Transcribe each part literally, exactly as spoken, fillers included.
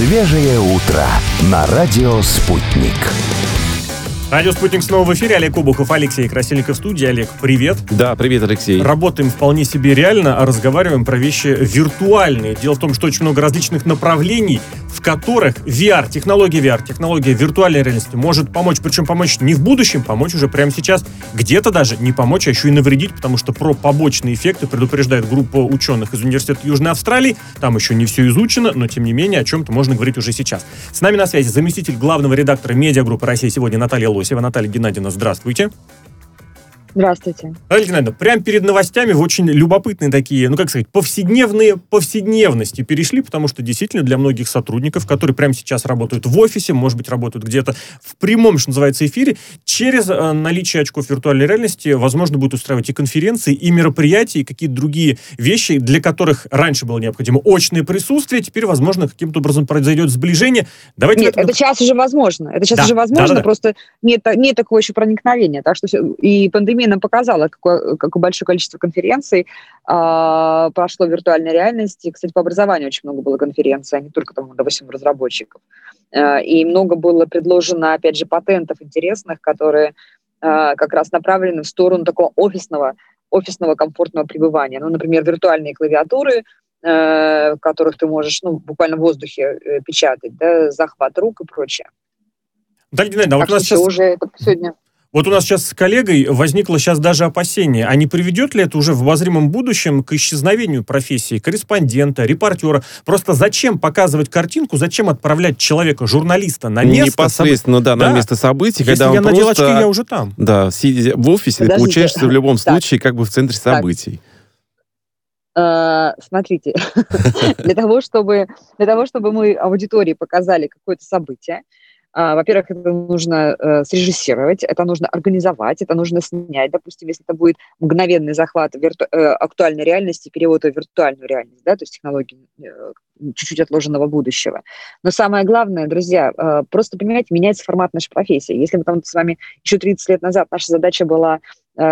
Свежее утро на радио «Спутник». Радио «Спутник» снова в эфире. Олег Обухов, Алексей Красильников в студии. Олег, привет. Да, привет, Алексей. Работаем вполне себе реально, а разговариваем про вещи виртуальные. Дело в том, что очень много различных направлений, в которых ви ар, технология ви ар, технология виртуальной реальности может помочь. Причем помочь не в будущем, помочь уже прямо сейчас. Где-то даже не помочь, а еще и навредить, потому что про побочные эффекты предупреждает группа ученых из Университета Южной Австралии. Там еще не все изучено, но тем не менее о чем-то можно говорить уже сейчас. С нами на связи заместитель главного редактора медиагруппы «Россия сегодня» Наталья Лосева. Наталья Геннадьевна, здравствуйте. Здравствуйте. Наталья Геннадьевна, прямо перед новостями в очень любопытные такие, ну как сказать, повседневные повседневности перешли, потому что действительно для многих сотрудников, которые прямо сейчас работают в офисе, может быть, работают где-то в прямом, что называется, эфире, через э, наличие очков виртуальной реальности возможно будет устраивать и конференции, и мероприятия, и какие-то другие вещи, для которых раньше было необходимо очное присутствие, теперь, возможно, каким-то образом произойдет сближение. Давайте нет, этом... это сейчас уже возможно. Это сейчас да, уже возможно, да, да, да. Просто нет, нет такого еще проникновения. Так что все... И пандемия нам показала, какое, какое большое количество конференций э, прошло в виртуальной реальности. Кстати, по образованию очень много было конференций, а не только, там, допустим, разработчиков. Э, и много было предложено, опять же, патентов интересных, которые э, как раз направлены в сторону такого офисного, офисного комфортного пребывания. Ну, например, виртуальные клавиатуры, э, в которых ты можешь ну, буквально в воздухе э, печатать, да, захват рук и прочее. Наталья Геннадьевна, а вот у нас сейчас... уже это сегодня... Вот у нас сейчас с коллегой возникло сейчас даже опасение, а не приведет ли это уже в обозримом будущем к исчезновению профессии корреспондента, репортера? Просто зачем показывать картинку, зачем отправлять человека, журналиста на место? Непосредственно, соб... да, на да. место событий. Если когда я он надел просто, очки, я уже там. Да, сидя в офисе, Подождите. ты получаешься в любом случае как бы в центре Так. событий. Uh, смотрите, для того, чтобы, для того, чтобы мы аудитории показали какое-то событие, uh, во-первых, это нужно uh, срежиссировать, это нужно организовать, это нужно снять. Допустим, если это будет мгновенный захват вирту- uh, актуальной реальности, перевод в виртуальную реальность, да, то есть технологии uh, чуть-чуть отложенного будущего. Но самое главное, друзья, uh, просто, понимаете, меняется формат нашей профессии. Если мы там с вами еще тридцать лет назад, наша задача была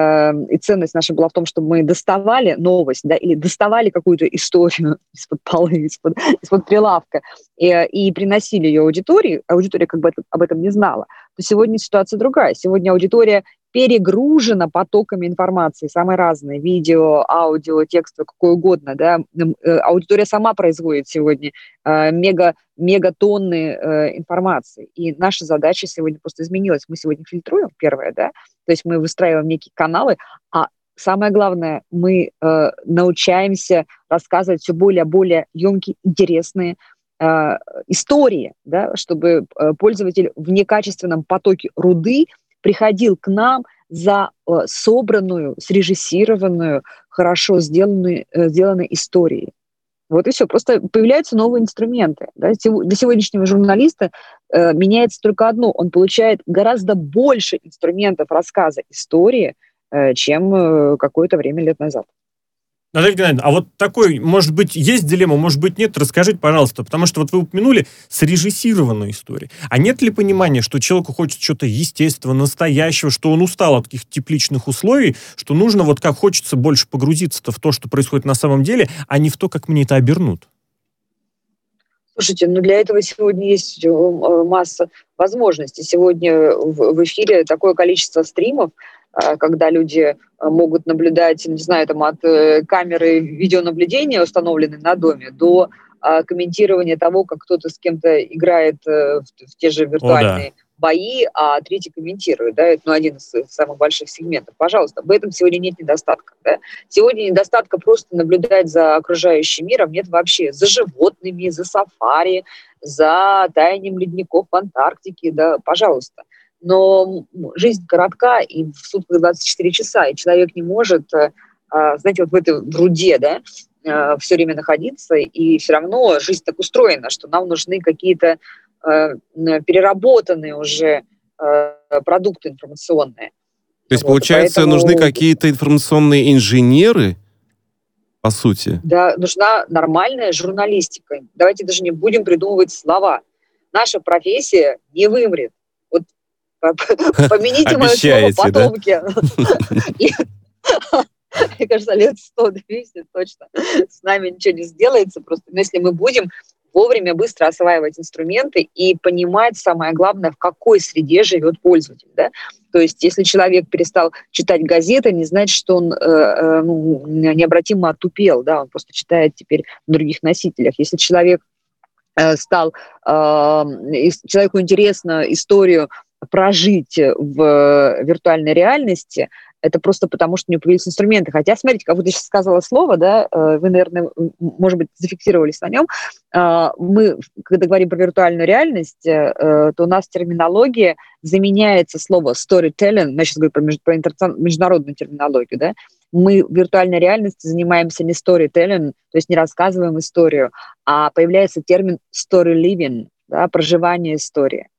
и ценность наша была в том, чтобы мы доставали новость, да, или доставали какую-то историю из-под полы, из-под, из-под прилавка и, и приносили ее аудитории, аудитория как бы об этом не знала, то сегодня ситуация другая. Сегодня аудитория перегружена потоками информации, самые разные, видео, аудио, текстовое, какое угодно, да. Аудитория сама производит сегодня э, мега, мегатонны э, информации. И наша задача сегодня просто изменилась. Мы сегодня фильтруем, первое, да, то есть мы выстраиваем некие каналы, а самое главное, мы э, научаемся рассказывать все более и более емкие, интересные э, истории, да, чтобы э, пользователь в некачественном потоке руды приходил к нам за э, собранную, срежиссированную, хорошо сделанную, э, сделанной историей. Вот и все. Просто появляются новые инструменты. Да? Для сегодняшнего журналиста э, меняется только одно. Он получает гораздо больше инструментов рассказа истории, э, чем э, какое-то время лет назад. Наталья Геннадьевна, а вот такой, может быть, есть дилемма, может быть, нет, расскажите, пожалуйста, потому что вот вы упомянули срежиссированную историю. А нет ли понимания, что человеку хочется чего-то естественного, настоящего, что он устал от таких тепличных условий, что нужно вот как хочется больше погрузиться в то, что происходит на самом деле, а не в то, как мне это обернут? Слушайте, ну для этого сегодня есть масса возможностей. Сегодня в эфире такое количество стримов, когда люди могут наблюдать, не знаю, там от камеры видеонаблюдения, установленной на доме, до комментирования того, как кто-то с кем-то играет в, в те же виртуальные О, да. бои, а третий комментирует. Да? Это ну, один из самых больших сегментов. Пожалуйста, в этом сегодня нет недостатка. Да? Сегодня недостатка просто наблюдать за окружающим миром нет вообще. За животными, за сафари, за таянием ледников в Антарктике. Да? Пожалуйста. Но жизнь коротка, и в сутках двадцать четыре часа, и человек не может, знаете, вот в этой руде, да, все время находиться, и все равно жизнь так устроена, что нам нужны какие-то переработанные уже продукты информационные. То есть, вот, получается, поэтому... нужны какие-то информационные инженеры, по сути? Да, нужна нормальная журналистика. Давайте даже не будем придумывать слова. Наша профессия не вымрет. Вот помяните мое слово потомки. Мне кажется, лет сто-двести точно с нами ничего не сделается. Просто если мы будем вовремя быстро осваивать инструменты и понимать, самое главное, в какой среде живет пользователь. Да? То есть если человек перестал читать газеты, не значит, что он э, ну, необратимо отупел, да? Он просто читает теперь на других носителях. Если человек э, стал, э, человеку интересно историю прожить в виртуальной реальности, это просто потому, что у него появились инструменты. Хотя, смотрите, как вот я сейчас сказала слово, да, вы, наверное, может быть, зафиксировались на нем. Мы, когда говорим про виртуальную реальность, то у нас терминология заменяется слово storytelling, я сейчас говорю про, меж, про международную терминологию, да, мы в виртуальной реальности занимаемся не storytelling, то есть не рассказываем историю, а появляется термин story living, да, проживание истории.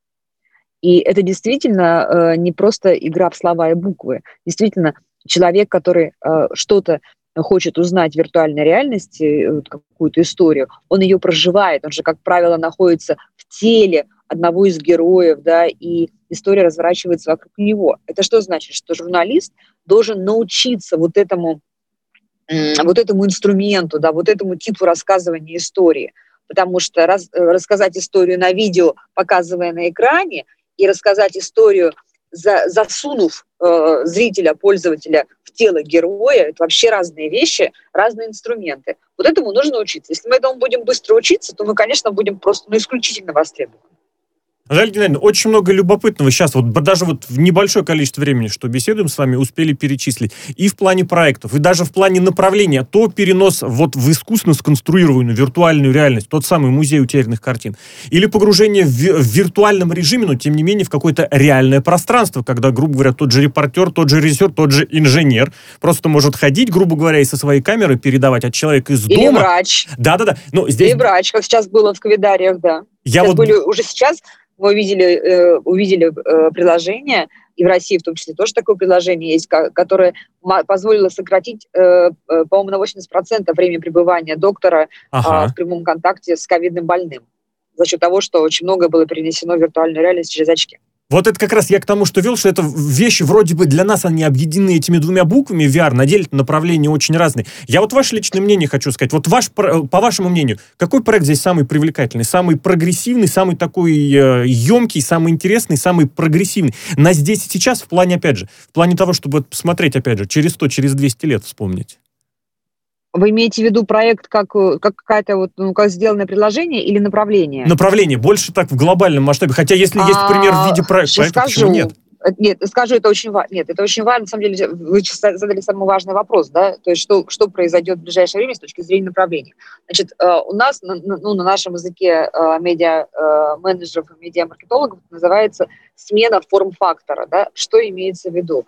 И это действительно э, не просто игра в слова и буквы. Действительно, человек, который э, что-то хочет узнать в виртуальной реальности, э, какую-то историю, он ее проживает. Он же, как правило, находится в теле одного из героев, да, и история разворачивается вокруг него. Это что значит? Что журналист должен научиться вот этому, э, вот этому инструменту, да, вот этому типу рассказывания истории. Потому что раз, рассказать историю на видео, показывая на экране, и рассказать историю, за, засунув э, зрителя, пользователя в тело героя, это вообще разные вещи, разные инструменты. Вот этому нужно учиться. Если мы этому будем быстро учиться, то мы, конечно, будем просто ну, исключительно востребованы. Наталья Геннадьевна, очень много любопытного сейчас, вот даже вот в небольшое количество времени, что беседуем с вами, успели перечислить. И в плане проектов, и даже в плане направления. То перенос вот в искусственно сконструированную виртуальную реальность, тот самый музей утерянных картин. Или погружение в, в виртуальном режиме, но тем не менее в какое-то реальное пространство, когда, грубо говоря, тот же репортер, тот же режиссер, тот же инженер просто может ходить, грубо говоря, и со своей камеры передавать от человека из Или дома. Или врач. Да-да-да. Но здесь... Или врач, как сейчас было в Ковидариях, да. Я вот... были уже сейчас... Мы увидели, э, увидели э, приложение, и в России в том числе тоже такое приложение есть, которое позволило сократить, э, э, по-моему, на восемьдесят процентов время пребывания доктора ага. э, в прямом контакте с ковидным больным за счет того, что очень многое было перенесено в виртуальную реальность через очки. Вот это как раз я к тому, что вел, что это вещи вроде бы для нас, они объединены этими двумя буквами, ви ар, на деле направления очень разные. Я вот ваше личное мнение хочу сказать. Вот ваш, по вашему мнению, какой проект здесь самый привлекательный, самый прогрессивный, самый такой э, емкий, самый интересный, самый прогрессивный? На здесь и сейчас в плане, опять же, в плане того, чтобы посмотреть, опять же, через сто, через двести лет вспомнить. Вы имеете в виду проект как, как какая-то вот, ну, как сделанное предложение или направление? Направление, больше так в глобальном масштабе. Хотя если а, есть пример в виде проекта, проекта почему нет? Нет, скажу, это очень важно. Нет, это очень важно. На самом деле, вы задали самый важный вопрос, да, то есть что, что произойдет в ближайшее время с точки зрения направления. Значит, у нас, ну, на нашем языке медиа-менеджеров и медиа-маркетологов называется смена форм-фактора, да, что имеется в виду.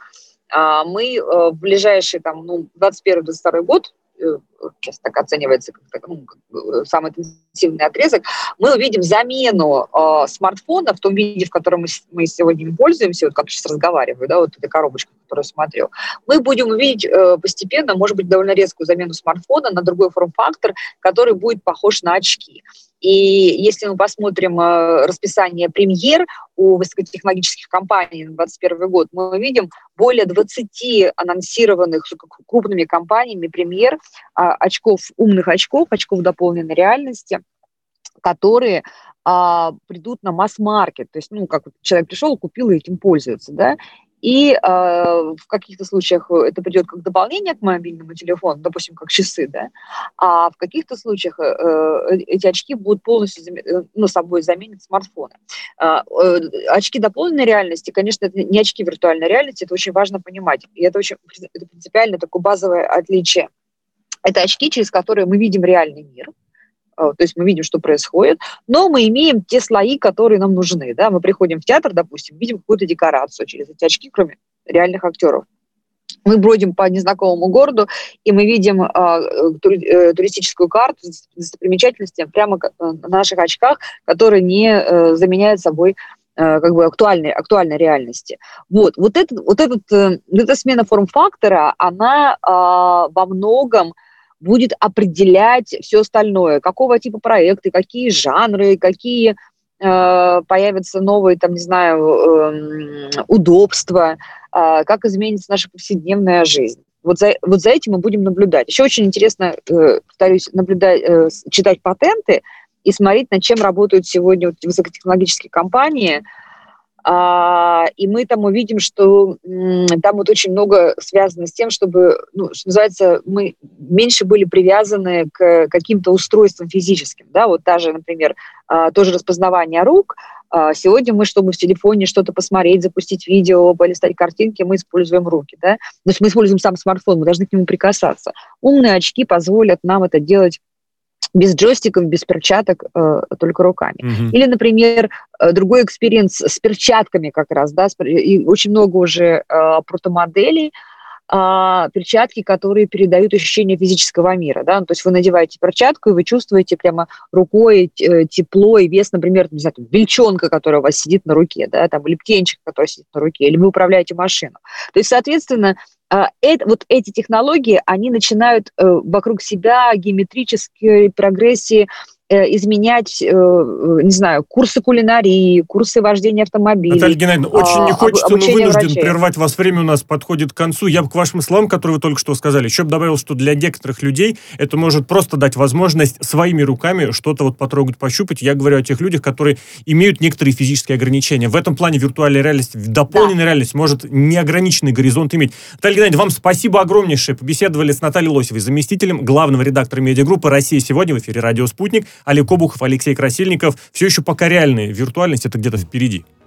Мы в ближайший, там, ну, двадцать первый - двадцать второй год, сейчас так оценивается как, ну, как самый интенсивный отрезок, мы увидим замену э, смартфона в том виде, в котором мы, мы сегодня им пользуемся, вот как сейчас разговариваю, да, вот эта коробочка, которую смотрел. Мы будем увидеть э, постепенно, может быть, довольно резкую замену смартфона на другой форм-фактор, который будет похож на очки. И если мы посмотрим э, расписание премьер у высокотехнологических компаний на двадцать первый год, мы увидим более двадцати анонсированных крупными компаниями премьер э, очков, умных очков, очков дополненной реальности, которые э, придут на масс-маркет. То есть, ну, как человек пришел, купил и этим пользуется, да. И э, в каких-то случаях это придет как дополнение к мобильному телефону, допустим, как часы, да, а в каких-то случаях э, эти очки будут полностью зам... ну, собой заменить смартфоны. Э, э, очки дополненной реальности, конечно, это не очки виртуальной реальности, это очень важно понимать. И это очень это принципиально такое базовое отличие. Это очки, через которые мы видим реальный мир. То есть мы видим, что происходит, но мы имеем те слои, которые нам нужны. Да? Мы приходим в театр, допустим, видим какую-то декорацию через эти очки, кроме реальных актеров. Мы бродим по незнакомому городу, и мы видим э, туристическую карту с достопримечательностями прямо на наших очках, которые не э, заменяют собой э, как бы актуальной, актуальной реальности. Вот, вот, этот, вот, этот, э, вот эта смена форм-фактора, она э, во многом будет определять все остальное, какого типа проекты, какие жанры, какие э, появятся новые, там, не знаю, э, удобства, э, как изменится наша повседневная жизнь. Вот за, вот за этим мы будем наблюдать. Еще очень интересно, э, повторюсь, наблюдать, э, читать патенты и смотреть, над чем работают сегодня вот высокотехнологические компании. А, и мы там увидим, что м, там вот очень много связано с тем, чтобы, ну, что называется, мы меньше были привязаны к каким-то устройствам физическим. Да? Вот даже, например, а, тоже распознавание рук. А, сегодня мы, чтобы в телефоне что-то посмотреть, запустить видео, полистать картинки, мы используем руки. Да? То есть мы используем сам смартфон, мы должны к нему прикасаться. Умные очки позволят нам это делать без джойстиков, без перчаток, э, только руками. Mm-hmm. Или, например, э, другой экспириенс с перчатками как раз, да, и очень много уже э, протомоделей, э, перчатки, которые передают ощущение физического мира, да, ну, то есть вы надеваете перчатку, и вы чувствуете прямо рукой э, тепло и вес, например, не знаю, там, бельчонка, которая у вас сидит на руке, да, там, или птенчик, который сидит на руке, или вы управляете машину. То есть, соответственно, Это, вот эти технологии, они начинают э, вокруг себя геометрической прогрессии э, изменять, э, не знаю, курсы кулинарии, курсы вождения автомобилей. Наталья Геннадьевна, очень не хочется, но вынужден врачей. прервать вас. Время у нас подходит к концу. Я бы к вашим словам, которые вы только что сказали, еще бы добавил, что для некоторых людей это может просто дать возможность своими руками что-то вот потрогать, пощупать. Я говорю о тех людях, которые имеют некоторые физические ограничения. В этом плане виртуальная реальность, дополненная да. реальность может неограниченный горизонт иметь. Наталья Геннадьевна, вам спасибо огромнейшее. Побеседовали с Натальей Лосевой, заместителем главного редактора медиагруппы «Россия сегодня» в эфире «Радио Спутник». Олег Обухов, Алексей Красильников. Все еще пока реальная виртуальность, это где-то впереди.